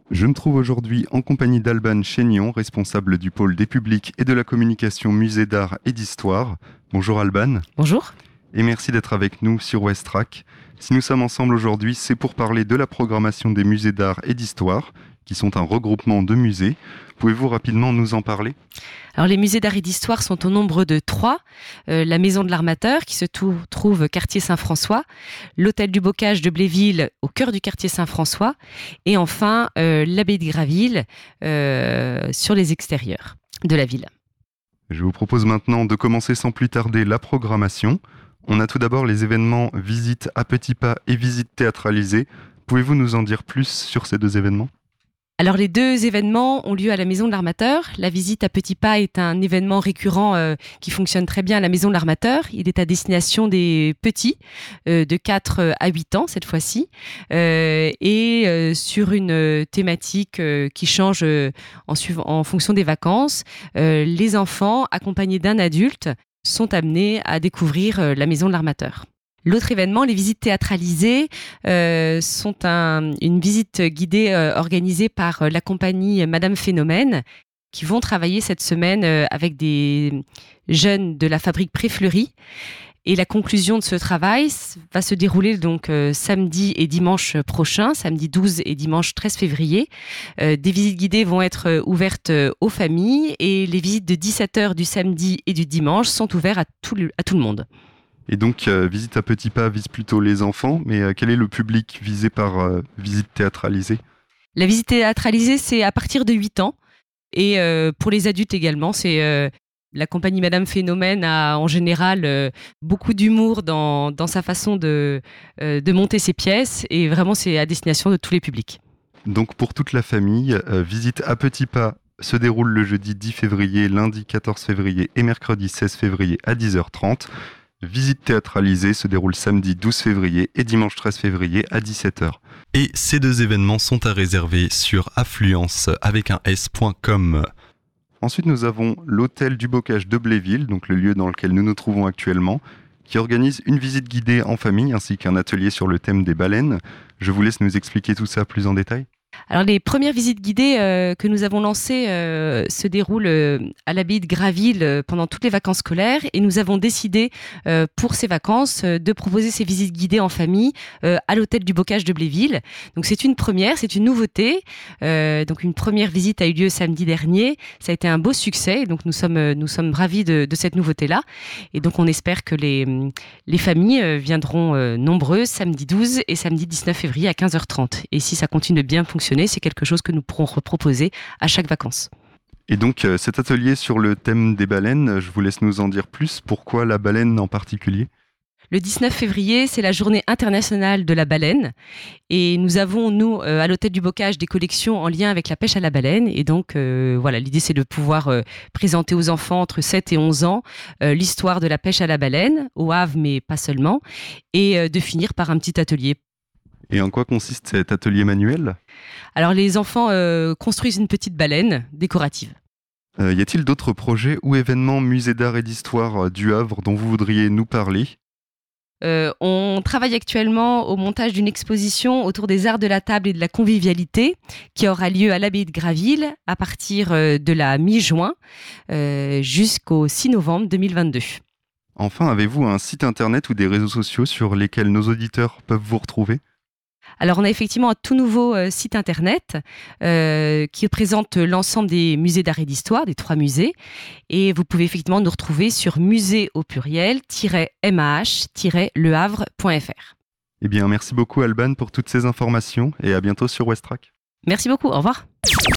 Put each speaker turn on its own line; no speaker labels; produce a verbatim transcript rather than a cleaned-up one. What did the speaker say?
Je me trouve aujourd'hui en compagnie d'Alban Chénion, responsable du pôle des publics et de la communication musée d'art et d'histoire. Bonjour Alban.
Bonjour.
Et merci d'être avec nous sur Westrack. Si nous sommes ensemble aujourd'hui, c'est pour parler de la programmation des musées d'art et d'histoire, qui sont un regroupement de musées. Pouvez-vous rapidement nous en parler ?
Alors les musées d'art et d'histoire sont au nombre de trois. Euh, la Maison de l'Armateur, qui se tou- trouve quartier Saint-François, l'Hôtel du Bocage de Bléville, au cœur du quartier Saint-François, et enfin euh, l'Abbaye de Graville, euh, sur les extérieurs de la ville.
Je vous propose maintenant de commencer sans plus tarder la programmation. On a tout d'abord les événements Visite à petits pas et Visite théâtralisée. Pouvez-vous nous en dire plus sur ces deux événements ?
Alors les deux événements ont lieu à la Maison de l'Armateur. La visite à petits pas est un événement récurrent euh, qui fonctionne très bien à la Maison de l'Armateur. Il est à destination des petits, euh, de quatre à huit ans cette fois-ci, euh, et euh, sur une thématique euh, qui change euh, en, suiv- en fonction des vacances. Euh, les enfants, accompagnés d'un adulte, sont amenés à découvrir euh, la Maison de l'Armateur. L'autre événement, les visites théâtralisées, euh, sont un, une visite guidée euh, organisée par euh, la compagnie Madame Phénomène, qui vont travailler cette semaine euh, avec des jeunes de la fabrique Préfleurie. Et la conclusion de ce travail va se dérouler donc euh, samedi et dimanche prochain, samedi douze et dimanche treize février. Euh, des visites guidées vont être euh, ouvertes euh, aux familles et les visites de dix-sept heures du samedi et du dimanche sont ouvertes à tout le, à tout le monde.
Et donc, euh, Visite à petits pas vise plutôt les enfants, mais euh, quel est le public visé par euh, visite théâtralisée ?
La visite théâtralisée, c'est à partir de huit ans. Et euh, pour les adultes également, c'est euh, la compagnie Madame Phénomène a en général euh, beaucoup d'humour dans, dans sa façon de, euh, de monter ses pièces. Et vraiment, c'est à destination de tous les publics.
Donc, pour toute la famille, euh, Visite à petits pas se déroule le jeudi dix février, lundi quatorze février et mercredi seize février à dix heures trente. Visite théâtralisée se déroule samedi douze février et dimanche treize février à dix-sept heures. Et ces deux événements sont à réserver sur affluence avec un s point com. Ensuite, nous avons l'Hôtel du Bocage de Bléville, donc le lieu dans lequel nous nous trouvons actuellement, qui organise une visite guidée en famille ainsi qu'un atelier sur le thème des baleines. Je vous laisse nous expliquer tout ça plus en détail.
Alors les premières visites guidées euh, que nous avons lancées euh, se déroulent euh, à l'abbaye de Graville euh, pendant toutes les vacances scolaires et nous avons décidé euh, pour ces vacances euh, de proposer ces visites guidées en famille euh, à l'hôtel du Bocage de Bléville. Donc c'est une première, c'est une nouveauté. Euh, donc une première visite a eu lieu samedi dernier. Ça a été un beau succès. Donc nous sommes nous sommes ravis de, de cette nouveauté-là. Et donc on espère que les les familles viendront euh, nombreuses samedi douze et samedi dix-neuf février à quinze heures trente. Et si ça continue de bien fonctionner, c'est quelque chose que nous pourrons reproposer à chaque vacances.
Et donc euh, cet atelier sur le thème des baleines, je vous laisse nous en dire plus. Pourquoi la baleine en particulier ?
Le dix-neuf février, c'est la journée internationale de la baleine. Et nous avons, nous, euh, à l'hôtel du Bocage, des collections en lien avec la pêche à la baleine. Et donc, euh, voilà, l'idée, c'est de pouvoir euh, présenter aux enfants entre sept et onze ans euh, l'histoire de la pêche à la baleine, au Havre, mais pas seulement, et euh, de finir par un petit atelier.
Et en quoi consiste cet atelier manuel ?
Alors, les enfants euh, construisent une petite baleine décorative.
Euh, y a-t-il d'autres projets ou événements musée d'art et d'histoire euh, du Havre dont vous voudriez nous parler ?
Euh, on travaille actuellement au montage d'une exposition autour des arts de la table et de la convivialité qui aura lieu à l'abbaye de Graville à partir euh, de la mi-juin euh, jusqu'au six novembre deux mille vingt-deux.
Enfin, avez-vous un site internet ou des réseaux sociaux sur lesquels nos auditeurs peuvent vous retrouver ?
Alors, on a effectivement un tout nouveau euh, site internet euh, qui présente l'ensemble des musées d'art et d'histoire, des trois musées. Et vous pouvez effectivement nous retrouver sur musée au pluriel m a h tiret le havre point f r.
Eh bien, merci beaucoup Alban pour toutes ces informations et à bientôt sur Westrack.
Merci beaucoup, au revoir.